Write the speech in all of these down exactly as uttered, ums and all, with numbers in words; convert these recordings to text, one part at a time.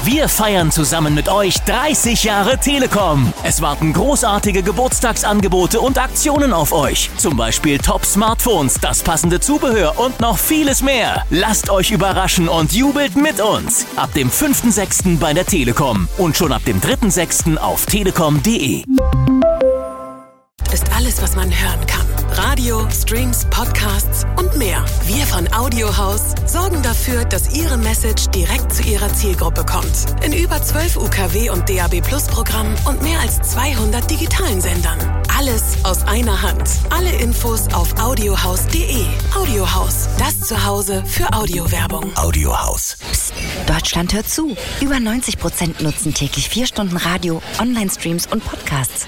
Wir feiern zusammen mit euch dreißig Jahre Telekom. Es warten großartige Geburtstagsangebote und Aktionen auf euch. Zum Beispiel Top-Smartphones, das passende Zubehör und noch vieles mehr. Lasst euch überraschen und jubelt mit uns. Ab dem fünften sechsten bei der Telekom und schon ab dem dritten sechsten auf telekom punkt de. Ist alles, was man hören kann. Radio, Streams, Podcasts und mehr. Wir von Audiohaus sorgen dafür, dass Ihre Message direkt zu Ihrer Zielgruppe kommt. In über zwölf U K W und D A B Plus Programmen und mehr als zweihundert digitalen Sendern. Alles aus einer Hand. Alle Infos auf audiohaus punkt de. Audiohaus, das Zuhause für Audiowerbung. Audiohaus. Psst, Deutschland hört zu. Über neunzig Prozent nutzen täglich vier Stunden Radio, Online-Streams und Podcasts.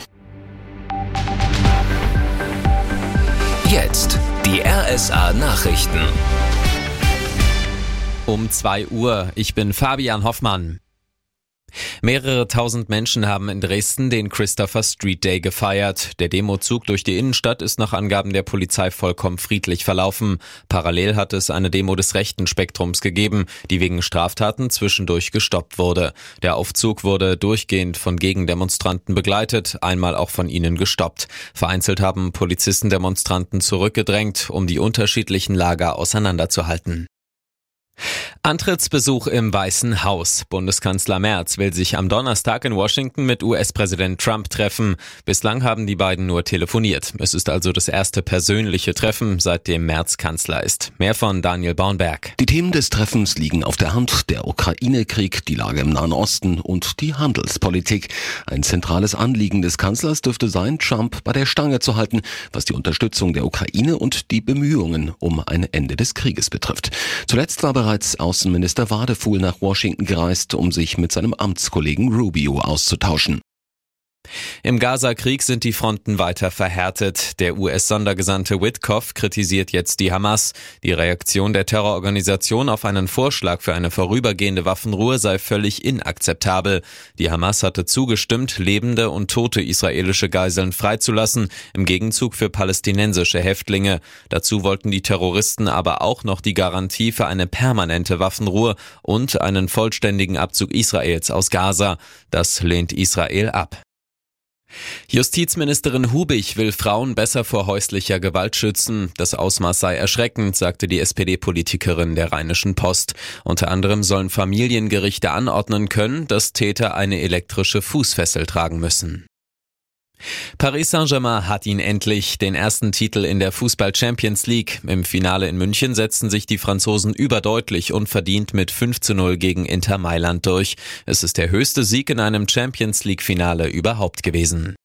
Jetzt die R S A-Nachrichten. Um zwei Uhr, ich bin Fabian Hoffmann. Mehrere tausend Menschen haben in Dresden den Christopher Street Day gefeiert. Der Demozug durch die Innenstadt ist nach Angaben der Polizei vollkommen friedlich verlaufen. Parallel hat es eine Demo des rechten Spektrums gegeben, die wegen Straftaten zwischendurch gestoppt wurde. Der Aufzug wurde durchgehend von Gegendemonstranten begleitet, einmal auch von ihnen gestoppt. Vereinzelt haben Polizisten Demonstranten zurückgedrängt, um die unterschiedlichen Lager auseinanderzuhalten. Antrittsbesuch im Weißen Haus. Bundeskanzler Merz will sich am Donnerstag in Washington mit U S-Präsident Trump treffen. Bislang haben die beiden nur telefoniert. Es ist also das erste persönliche Treffen, seitdem Merz Kanzler ist. Mehr von Daniel Bornberg. Die Themen des Treffens liegen auf der Hand: der Ukraine-Krieg, die Lage im Nahen Osten und die Handelspolitik. Ein zentrales Anliegen des Kanzlers dürfte sein, Trump bei der Stange zu halten, was die Unterstützung der Ukraine und die Bemühungen um ein Ende des Krieges betrifft. Zuletzt war bereits Außenminister Wadefuhl nach Washington gereist, um sich mit seinem Amtskollegen Rubio auszutauschen. Im Gaza-Krieg sind die Fronten weiter verhärtet. Der U S-Sondergesandte Witkoff kritisiert jetzt die Hamas. Die Reaktion der Terrororganisation auf einen Vorschlag für eine vorübergehende Waffenruhe sei völlig inakzeptabel. Die Hamas hatte zugestimmt, lebende und tote israelische Geiseln freizulassen, im Gegenzug für palästinensische Häftlinge. Dazu wollten die Terroristen aber auch noch die Garantie für eine permanente Waffenruhe und einen vollständigen Abzug Israels aus Gaza. Das lehnt Israel ab. Justizministerin Hubig will Frauen besser vor häuslicher Gewalt schützen. Das Ausmaß sei erschreckend, sagte die S P D-Politikerin der Rheinischen Post. Unter anderem sollen Familiengerichte anordnen können, dass Täter eine elektrische Fußfessel tragen müssen. Paris Saint-Germain hat ihn endlich, den ersten Titel in der Fußball-Champions League. Im Finale in München setzten sich die Franzosen überdeutlich und verdient mit fünf zu null gegen Inter Mailand durch. Es ist der höchste Sieg in einem Champions League-Finale überhaupt gewesen.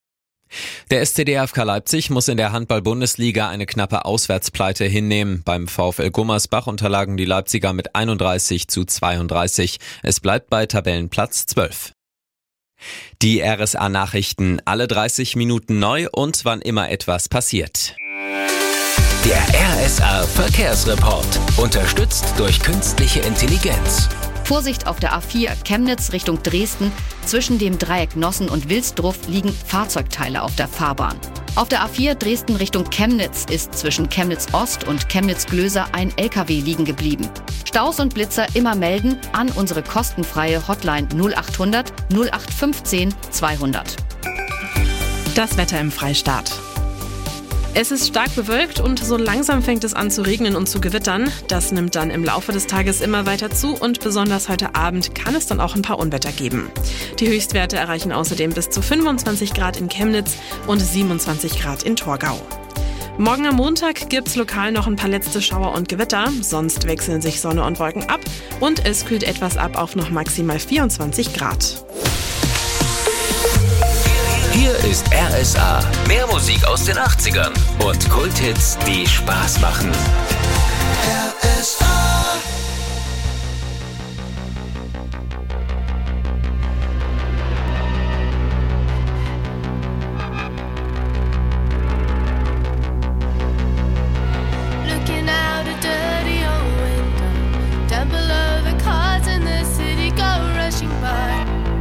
Der S C D F K Leipzig muss in der Handball-Bundesliga eine knappe Auswärtspleite hinnehmen. Beim VfL Gummersbach unterlagen die Leipziger mit einunddreißig zu zweiunddreißig. Es bleibt bei Tabellenplatz zwölf. Die R S A-Nachrichten, alle dreißig Minuten neu und wann immer etwas passiert. Der R S A-Verkehrsreport, unterstützt durch künstliche Intelligenz. Vorsicht auf der A vier Chemnitz Richtung Dresden. Zwischen dem Dreieck Nossen und Wilsdruff liegen Fahrzeugteile auf der Fahrbahn. Auf der A vier Dresden Richtung Chemnitz ist zwischen Chemnitz Ost und Chemnitz Glöser ein L K W liegen geblieben. Staus und Blitzer immer melden an unsere kostenfreie Hotline null achthundert null acht fünfzehn zweihundert. Das Wetter im Freistaat. Es ist stark bewölkt und so langsam fängt es an zu regnen und zu gewittern. Das nimmt dann im Laufe des Tages immer weiter zu und besonders heute Abend kann es dann auch ein paar Unwetter geben. Die Höchstwerte erreichen außerdem bis zu fünfundzwanzig Grad in Chemnitz und siebenundzwanzig Grad in Torgau. Morgen am Montag gibt's lokal noch ein paar letzte Schauer und Gewitter, sonst wechseln sich Sonne und Wolken ab und es kühlt etwas ab auf noch maximal vierundzwanzig Grad. Hier ist R S A, mehr Musik aus den achtzigern und Kulthits, die Spaß machen. R S A. Looking out a dirty old window, down below the cars in the city go rushing by.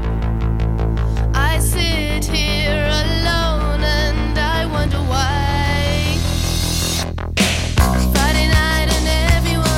I sit here alone and I wonder why. Friday night and everyone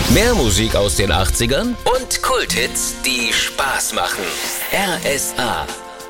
Mehr Musik aus den achtzigern und Kulthits, die Spaß machen. R S A.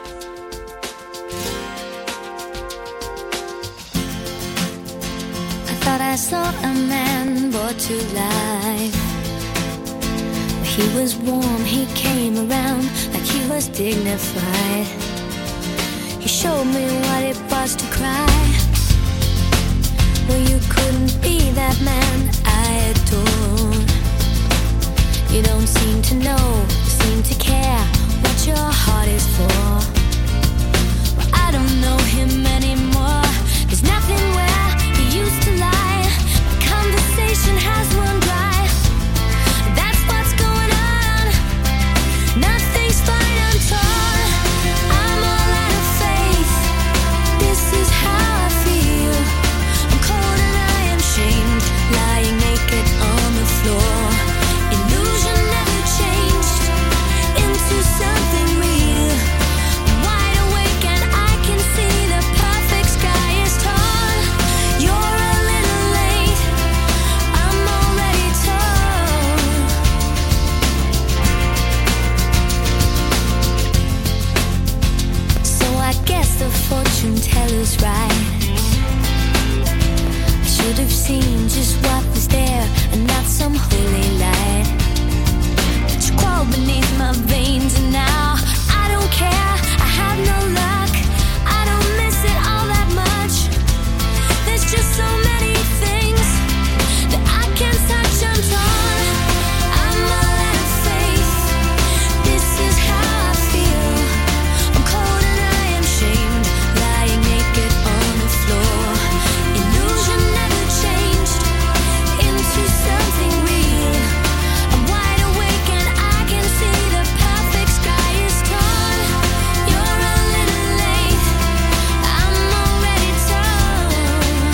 I thought I saw a man brought to life. He was warm, he came around like he was dignified. He showed me what it was to cry. Well, you couldn't be that man I adore. You don't seem to know, seem to care what your heart is for. Well, I don't know him anymore. There's nothing where he used to lie. My conversation has run dry. That's what's going on. Nothing's fine, I'm torn. I'm all out of faith. This is how I feel. I'm cold and I am shamed, lying naked on the floor. Illusion never changed into something real. I'm wide awake and I can see the perfect sky is torn. You're a little late, I'm already torn. So I guess the fortune teller's right. I should have seen just what was there and not some holy light. But you crawled beneath my veins and now I don't care, I have no luck. I don't miss it all that much. There's just so many things that I can't touch, I'm torn. I'm all out of faith. This is how I feel. I'm cold and I am shamed, lying naked on the floor. Illusion never changed into something real. I'm wide awake and I can see the perfect sky is torn. You're a little late, I'm already torn.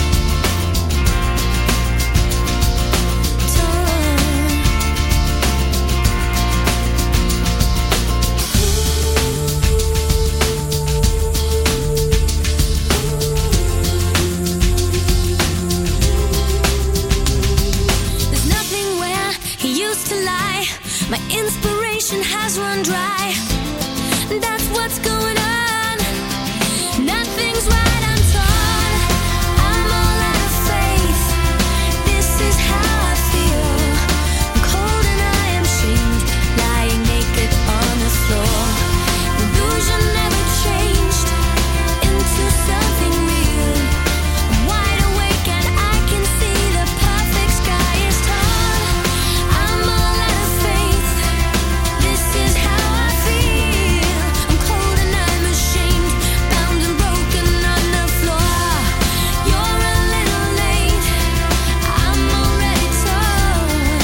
There's nothing where he used to lie. My inspiration has run dry. That's what's going on. Nothing's right, I'm torn. I'm all out of faith. This is how I feel. I'm cold and I am shamed, lying naked on the floor. Illusion never changed into something real. I'm wide awake and I can see the perfect sky is torn. I'm all out of faith. This is how I feel. I'm cold and I'm ashamed, bound and broken on the floor. You're a little late, I'm already torn.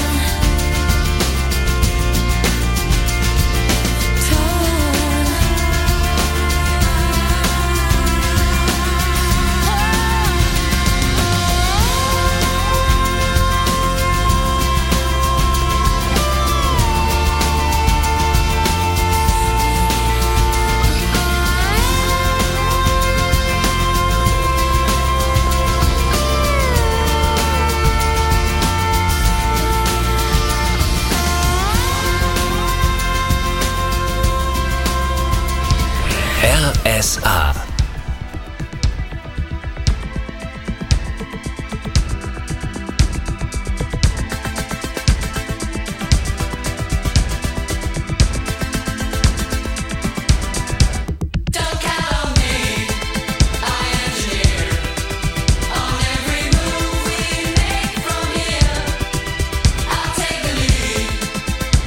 R S A.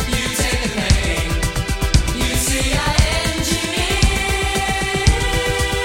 You see, I engineer.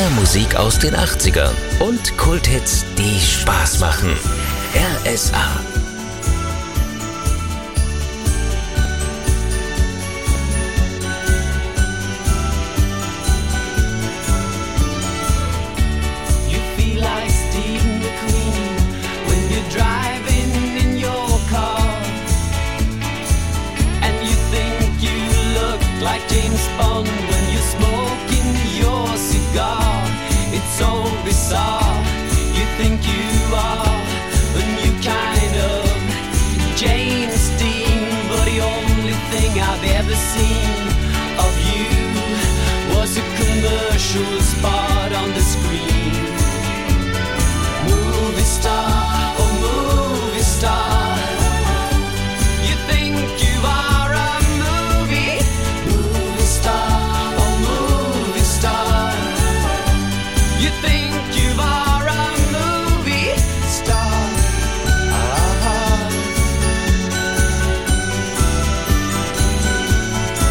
Mehr Musik aus den achtzigern und Kulthits, die Spaß machen. R S A. Commercial spot on the screen. Movie star, oh movie star. You think you are a movie? Movie star, oh movie star. You think you are a movie star. Ah.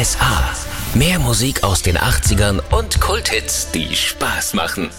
S A. Mehr Musik aus den achtzigern und Kulthits, die Spaß machen.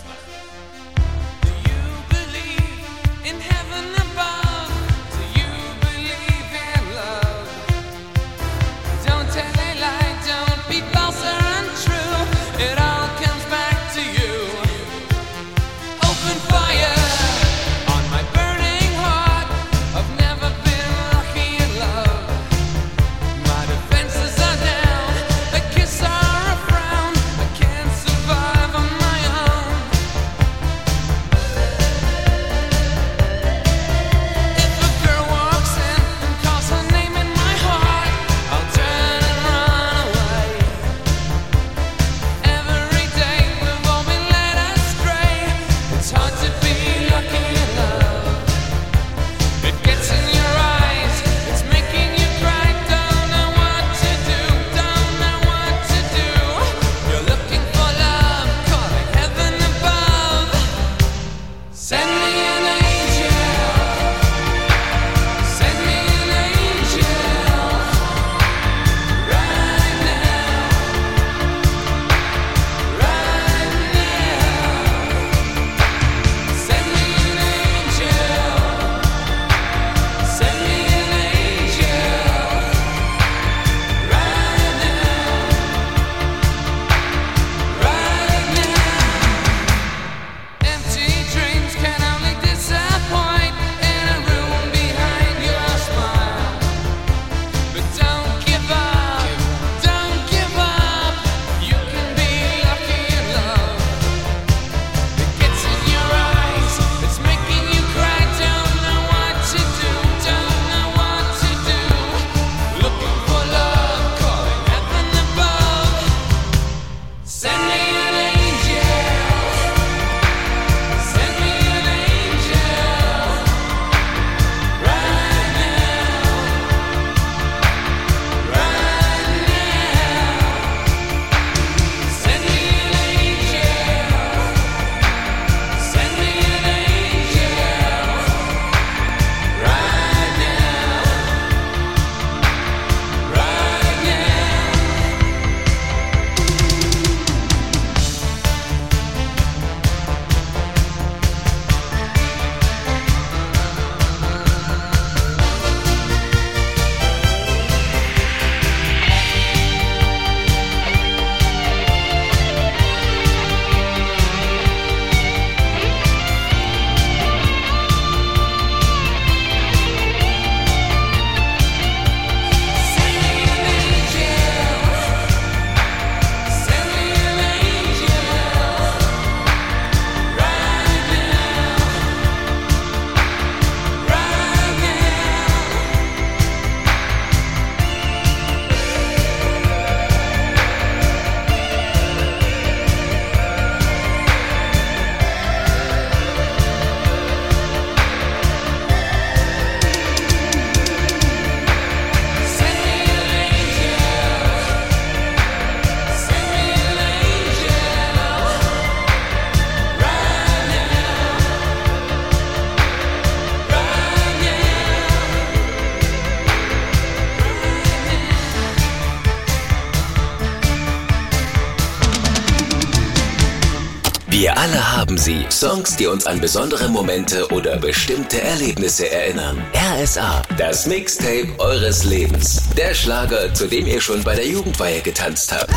Wir alle haben sie. Songs, die uns an besondere Momente oder bestimmte Erlebnisse erinnern. R S A, das Mixtape eures Lebens. Der Schlager, zu dem ihr schon bei der Jugendweihe getanzt habt.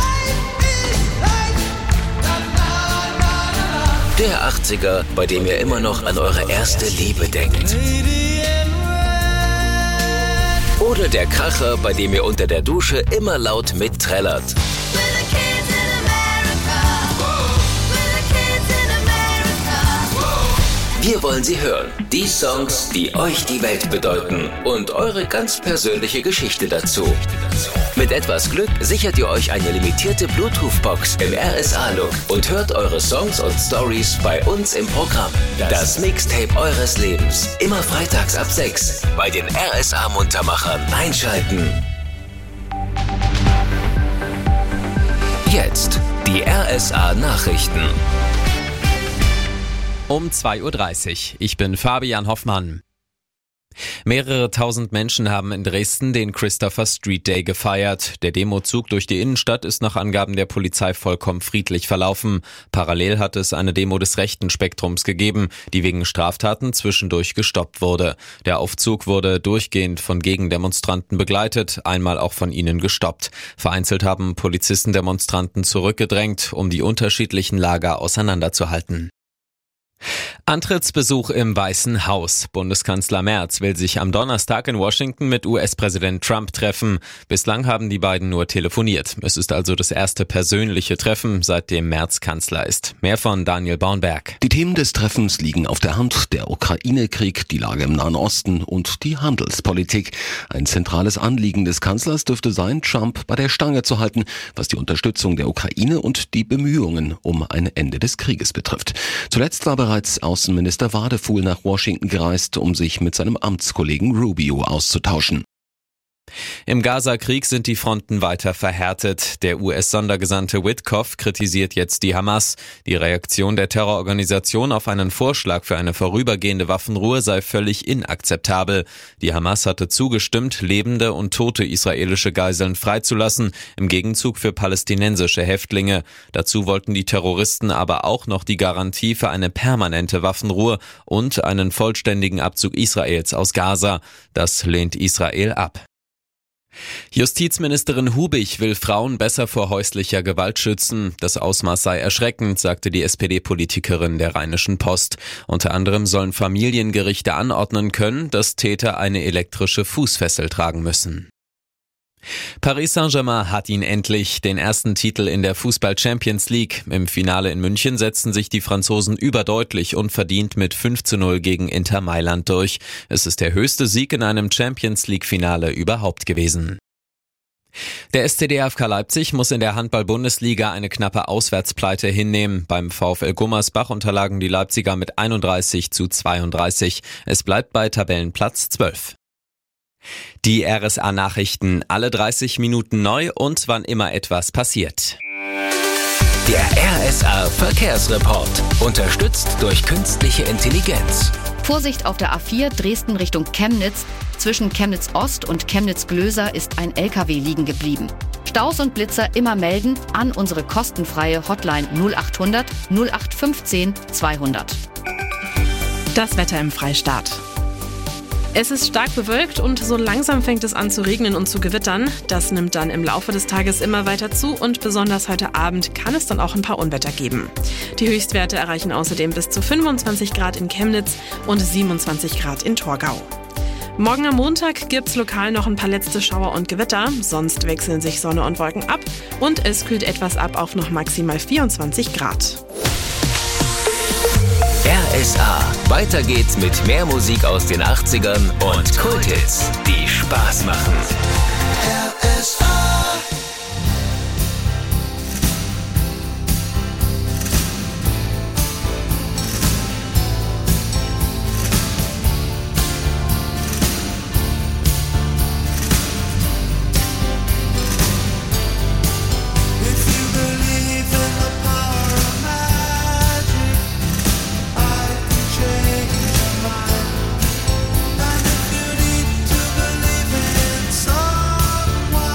Der achtziger, bei dem ihr immer noch an eure erste Liebe denkt. Oder der Kracher, bei dem ihr unter der Dusche immer laut mitträllert. Wir wollen sie hören. Die Songs, die euch die Welt bedeuten. Und eure ganz persönliche Geschichte dazu. Mit etwas Glück sichert ihr euch eine limitierte Bluetooth-Box im R S A-Look und hört eure Songs und Stories bei uns im Programm. Das Mixtape eures Lebens. Immer freitags ab sechs bei den R S A-Muntermachern. Einschalten. Jetzt die R S A-Nachrichten. Um zwei Uhr dreißig. Ich bin Fabian Hoffmann. Mehrere tausend Menschen haben in Dresden den Christopher Street Day gefeiert. Der Demozug durch die Innenstadt ist nach Angaben der Polizei vollkommen friedlich verlaufen. Parallel hat es eine Demo des rechten Spektrums gegeben, die wegen Straftaten zwischendurch gestoppt wurde. Der Aufzug wurde durchgehend von Gegendemonstranten begleitet, einmal auch von ihnen gestoppt. Vereinzelt haben Polizisten Demonstranten zurückgedrängt, um die unterschiedlichen Lager auseinanderzuhalten. Antrittsbesuch im Weißen Haus. Bundeskanzler Merz will sich am Donnerstag in Washington mit U S-Präsident Trump treffen. Bislang haben die beiden nur telefoniert. Es ist also das erste persönliche Treffen, seitdem Merz Kanzler ist. Mehr von Daniel Baunberg. Die Themen des Treffens liegen auf der Hand: der Ukraine-Krieg, die Lage im Nahen Osten und die Handelspolitik. Ein zentrales Anliegen des Kanzlers dürfte sein, Trump bei der Stange zu halten, was die Unterstützung der Ukraine und die Bemühungen um ein Ende des Krieges betrifft. Zuletzt war bereits Außenminister Wadefuhl nach Washington gereist, um sich mit seinem Amtskollegen Rubio auszutauschen. Im Gaza-Krieg sind die Fronten weiter verhärtet. Der U S-Sondergesandte Witkoff kritisiert jetzt die Hamas. Die Reaktion der Terrororganisation auf einen Vorschlag für eine vorübergehende Waffenruhe sei völlig inakzeptabel. Die Hamas hatte zugestimmt, lebende und tote israelische Geiseln freizulassen, im Gegenzug für palästinensische Häftlinge. Dazu wollten die Terroristen aber auch noch die Garantie für eine permanente Waffenruhe und einen vollständigen Abzug Israels aus Gaza. Das lehnt Israel ab. Justizministerin Hubich will Frauen besser vor häuslicher Gewalt schützen. Das Ausmaß sei erschreckend, sagte die S P D-Politikerin der Rheinischen Post. Unter anderem sollen Familiengerichte anordnen können, dass Täter eine elektrische Fußfessel tragen müssen. Paris Saint-Germain hat ihn endlich, den ersten Titel in der Fußball-Champions League. Im Finale in München setzten sich die Franzosen überdeutlich und verdient mit fünf zu null gegen Inter Mailand durch. Es ist der höchste Sieg in einem Champions-League-Finale überhaupt gewesen. Der S C D F K Leipzig muss in der Handball-Bundesliga eine knappe Auswärtspleite hinnehmen. Beim VfL Gummersbach unterlagen die Leipziger mit einunddreißig zu zweiunddreißig. Es bleibt bei Tabellenplatz zwölf. Die R S A-Nachrichten, alle dreißig Minuten neu und wann immer etwas passiert. Der R S A-Verkehrsreport, unterstützt durch künstliche Intelligenz. Vorsicht auf der A vier Dresden Richtung Chemnitz. Zwischen Chemnitz Ost und Chemnitz Glöser ist ein L K W liegen geblieben. Staus und Blitzer immer melden an unsere kostenfreie Hotline null achthundert null acht fünfzehn zweihundert. Das Wetter im Freistaat. Es ist stark bewölkt und so langsam fängt es an zu regnen und zu gewittern. Das nimmt dann im Laufe des Tages immer weiter zu und besonders heute Abend kann es dann auch ein paar Unwetter geben. Die Höchstwerte erreichen außerdem bis zu fünfundzwanzig Grad in Chemnitz und siebenundzwanzig Grad in Torgau. Morgen am Montag gibt's lokal noch ein paar letzte Schauer und Gewitter, sonst wechseln sich Sonne und Wolken ab und es kühlt etwas ab auf noch maximal vierundzwanzig Grad. R S A. Weiter geht's mit mehr Musik aus den achtzigern und Kulthits, die Spaß machen. R S A. Someone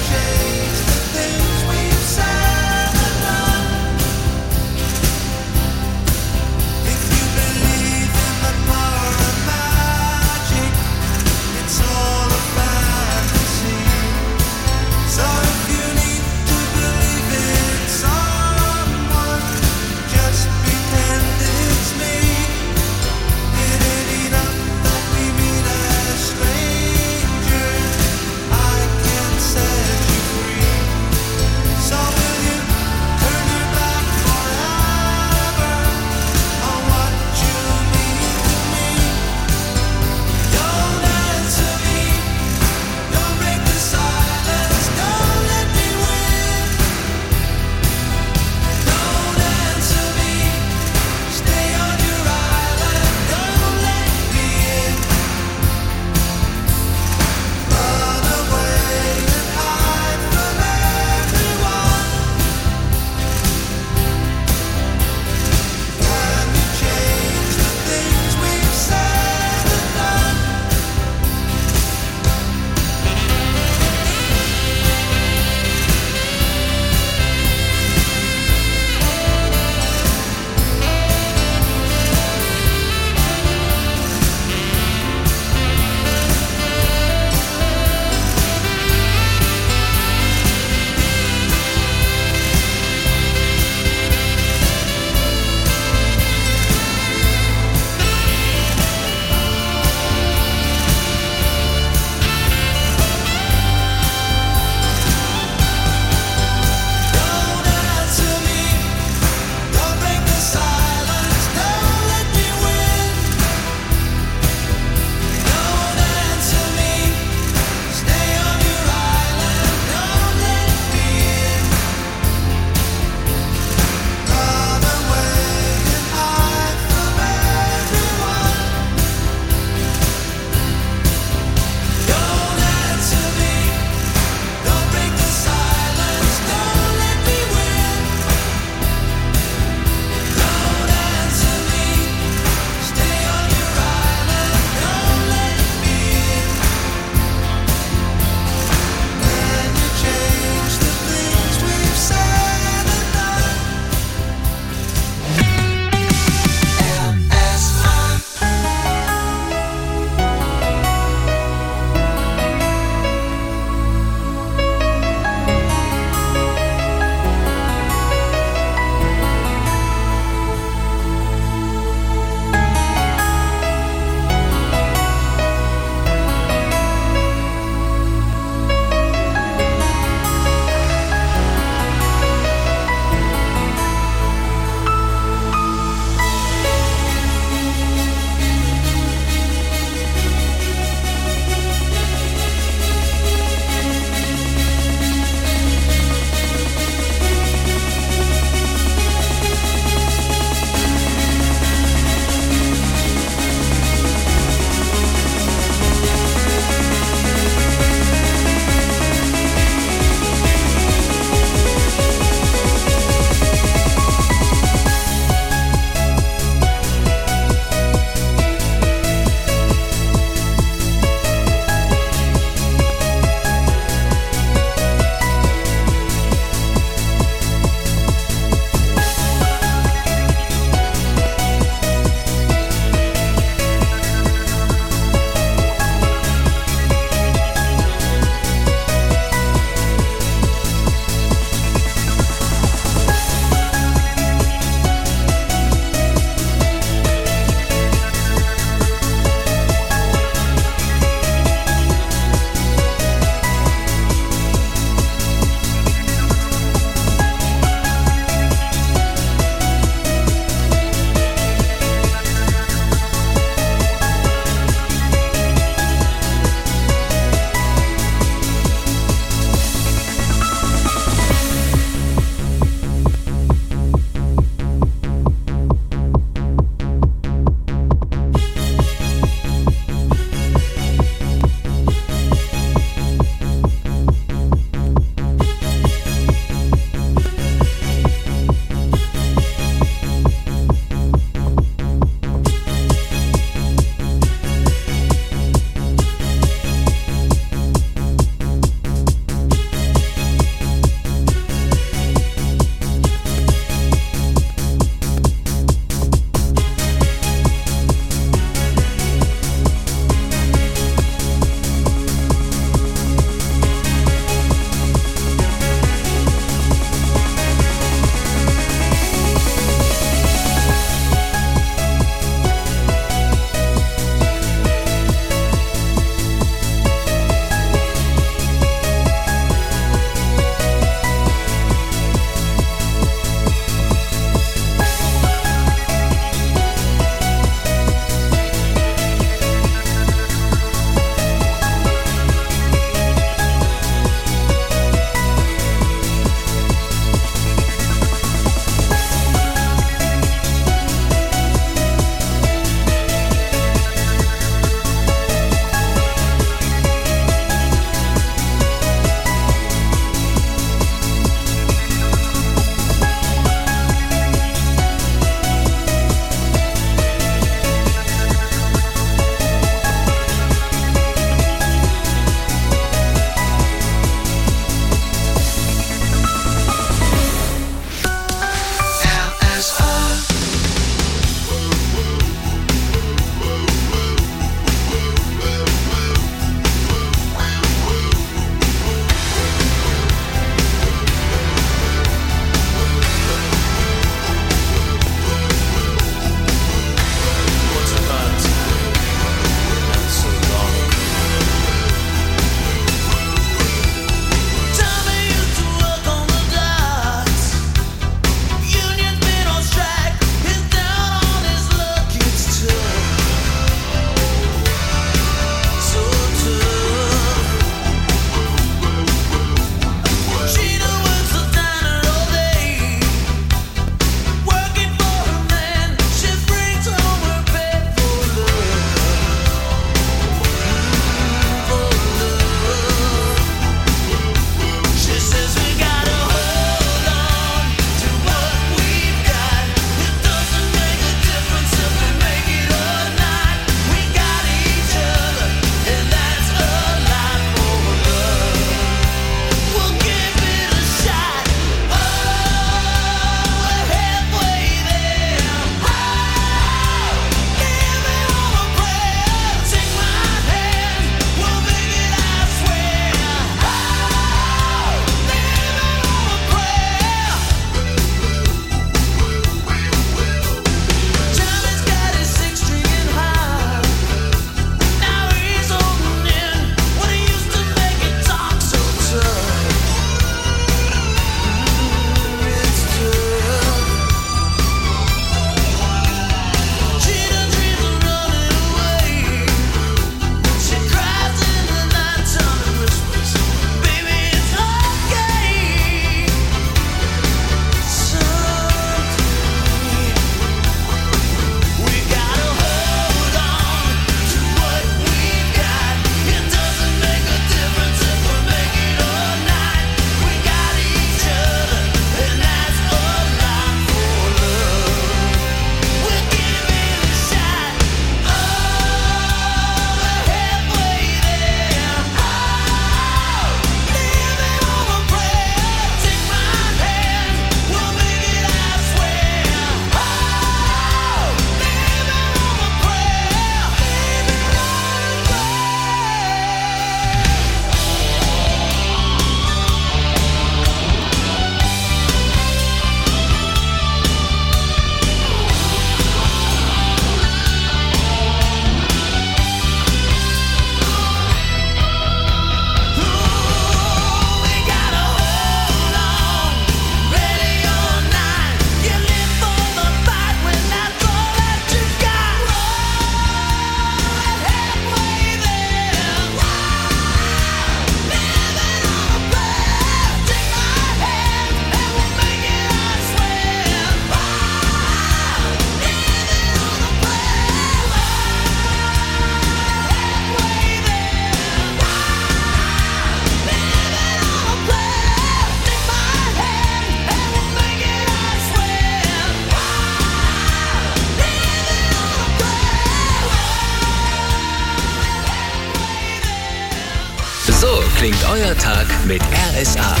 klingt euer Tag mit R S A.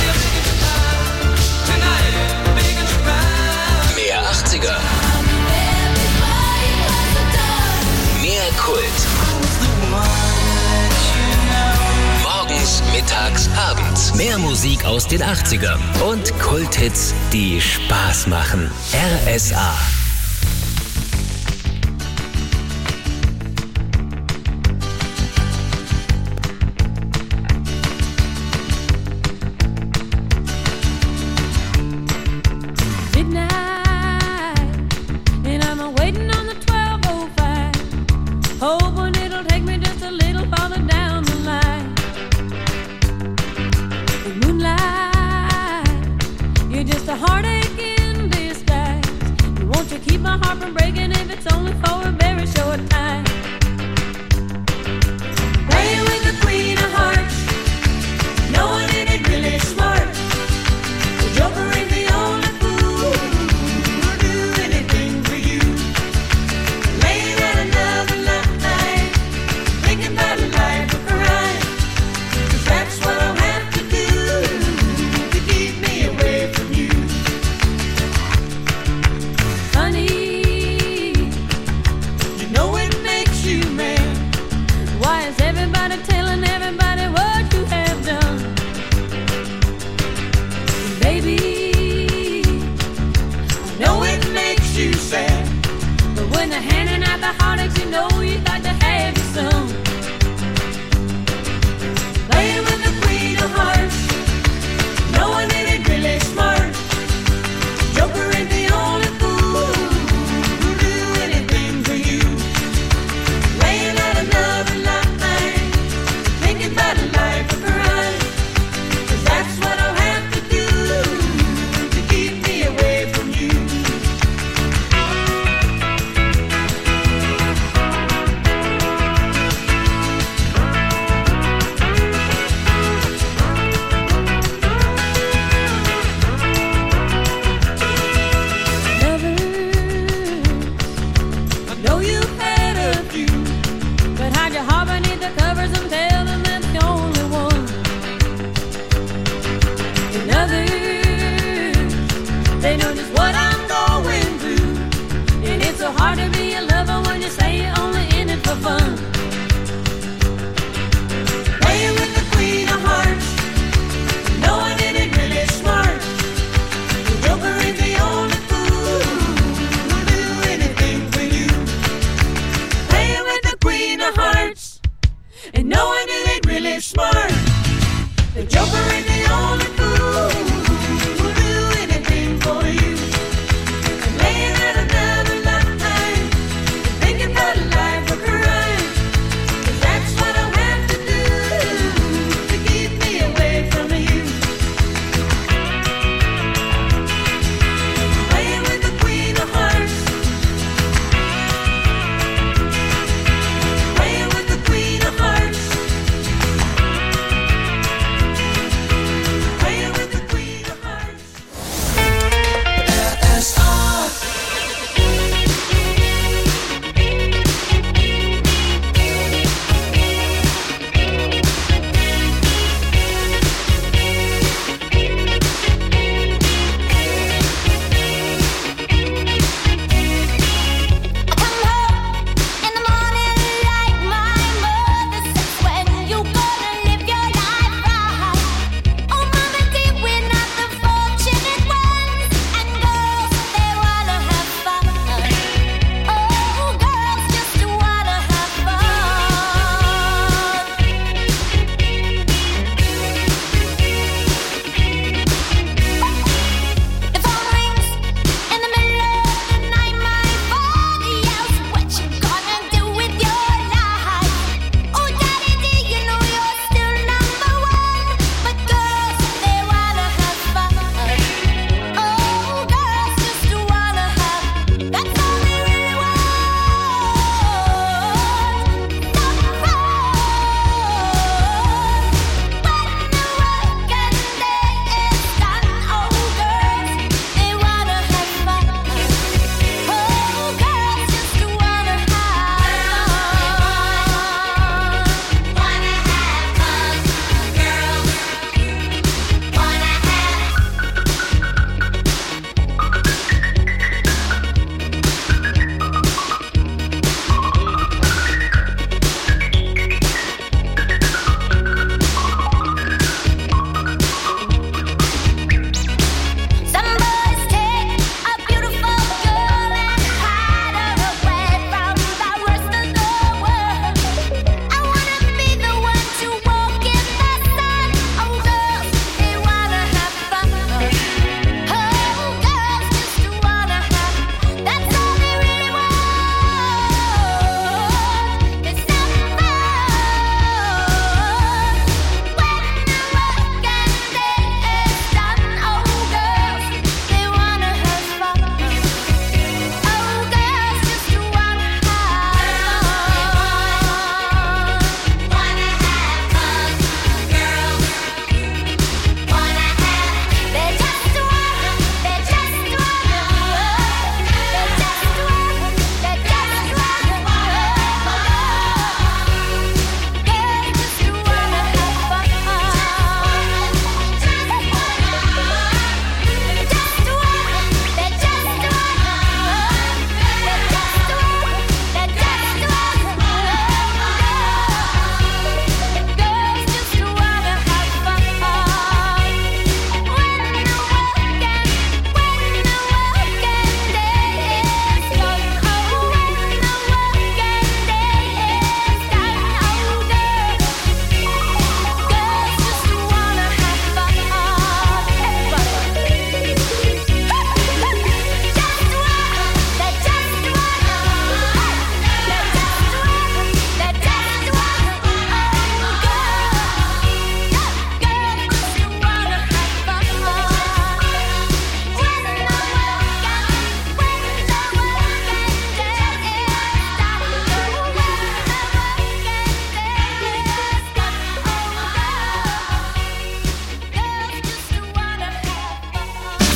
Mehr achtziger. Mehr Kult. Morgens, mittags, abends. Mehr Musik aus den achtzigern. Und Kulthits, die Spaß machen. R S A.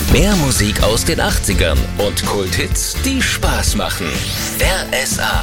Mehr Musik aus den achtzigern und Kulthits, die Spaß machen. R S A.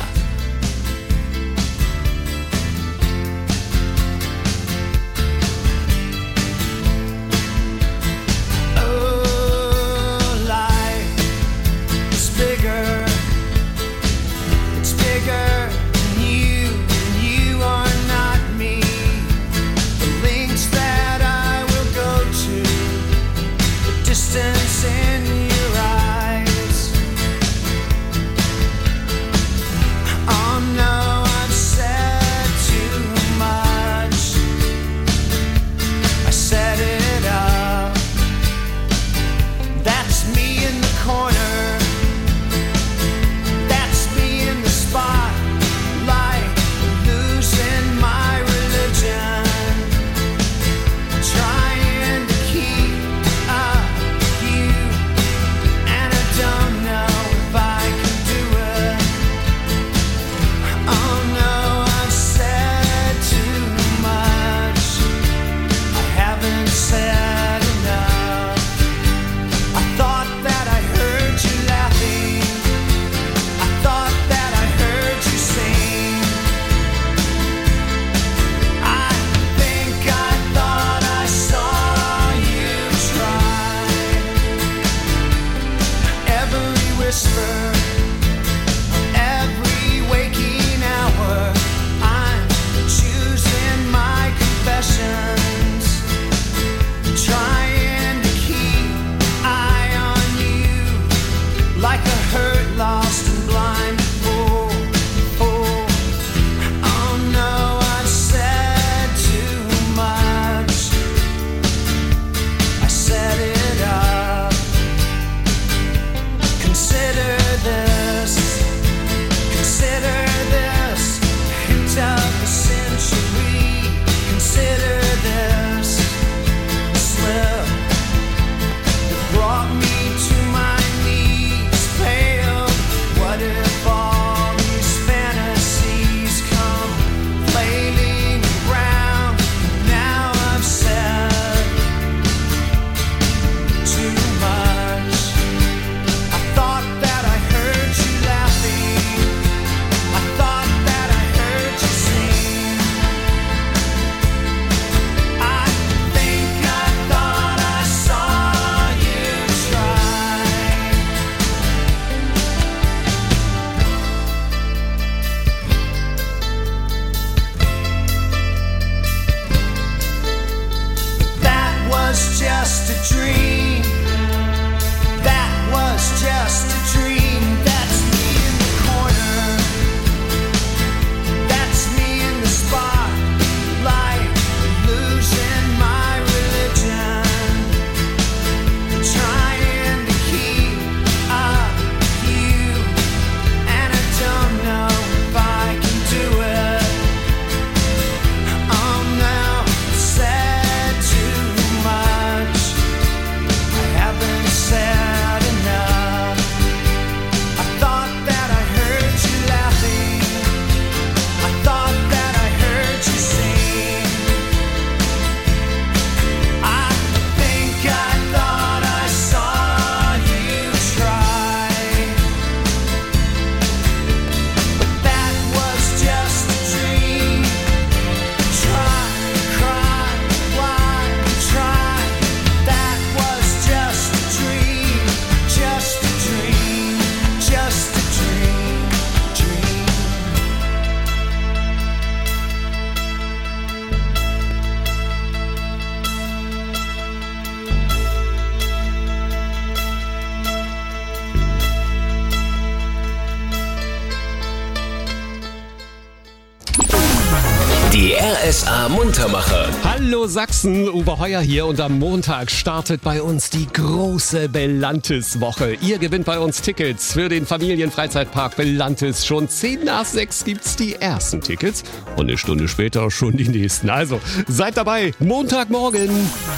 Die R S A Muntermacher. Hallo Sachsen, Uwe Heuer hier und am Montag startet bei uns die große Belantis-Woche. Ihr gewinnt bei uns Tickets für den Familienfreizeitpark Belantis. Schon zehn nach sechs gibt's die ersten Tickets und eine Stunde später schon die nächsten. Also seid dabei, Montagmorgen.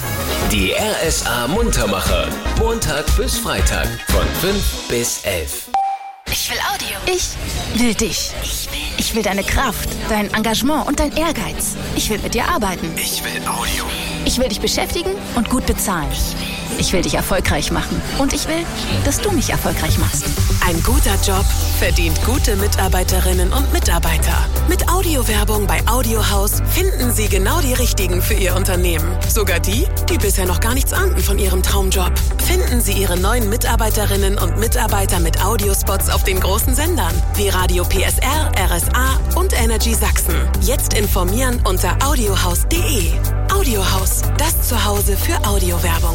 Die R S A Muntermacher. Montag bis Freitag von fünf bis elf. Ich will Audio. Ich will dich. Ich will. Ich will deine Kraft, dein Engagement und dein Ehrgeiz. Ich will mit dir arbeiten. Ich will Audio. Ich will dich beschäftigen und gut bezahlen. Ich will. Ich will dich erfolgreich machen. Und ich will, dass du mich erfolgreich machst. Ein guter Job verdient gute Mitarbeiterinnen und Mitarbeiter. Mit Audiowerbung bei Audiohaus finden Sie genau die Richtigen für Ihr Unternehmen. Sogar die, die bisher noch gar nichts ahnten von Ihrem Traumjob. Finden Sie Ihre neuen Mitarbeiterinnen und Mitarbeiter mit Audiospots auf den großen Sendern wie Radio P S R, R S A und Energy Sachsen. Jetzt informieren unter audiohaus punkt de. Audiohaus, das Zuhause für Audiowerbung.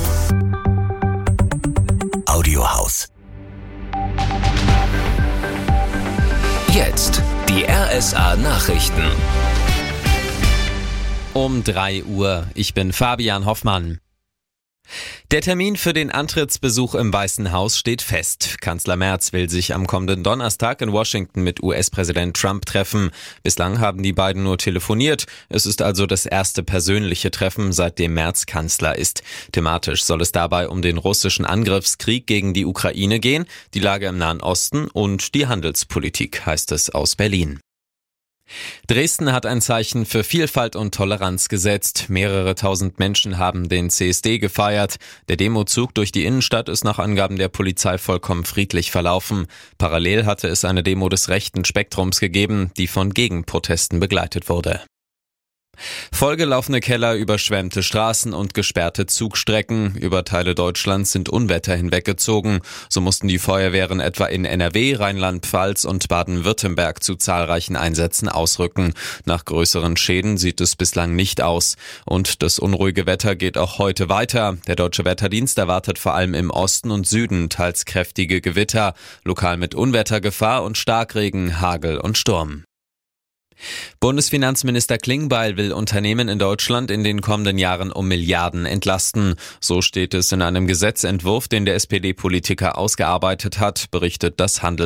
Audiohaus. Jetzt die R S A Nachrichten. Um drei Uhr. Ich bin Fabian Hoffmann. Der Termin für den Antrittsbesuch im Weißen Haus steht fest. Kanzler Merz will sich am kommenden Donnerstag in Washington mit U S-Präsident Trump treffen. Bislang haben die beiden nur telefoniert. Es ist also das erste persönliche Treffen, seitdem Merz Kanzler ist. Thematisch soll es dabei um den russischen Angriffskrieg gegen die Ukraine gehen, die Lage im Nahen Osten und die Handelspolitik, heißt es aus Berlin. Dresden hat ein Zeichen für Vielfalt und Toleranz gesetzt. Mehrere tausend Menschen haben den C S D gefeiert. Der Demozug durch die Innenstadt ist nach Angaben der Polizei vollkommen friedlich verlaufen. Parallel hatte es eine Demo des rechten Spektrums gegeben, die von Gegenprotesten begleitet wurde. Vollgelaufene Keller, überschwemmte Straßen und gesperrte Zugstrecken. Über Teile Deutschlands sind Unwetter hinweggezogen. So mussten die Feuerwehren etwa in N R W, Rheinland-Pfalz und Baden-Württemberg zu zahlreichen Einsätzen ausrücken. Nach größeren Schäden sieht es bislang nicht aus. Und das unruhige Wetter geht auch heute weiter. Der Deutsche Wetterdienst erwartet vor allem im Osten und Süden teils kräftige Gewitter, lokal mit Unwettergefahr und Starkregen, Hagel und Sturm. Bundesfinanzminister Klingbeil will Unternehmen in Deutschland in den kommenden Jahren um Milliarden entlasten. So steht es in einem Gesetzentwurf, den der S P D-Politiker ausgearbeitet hat, berichtet das Handelsblatt.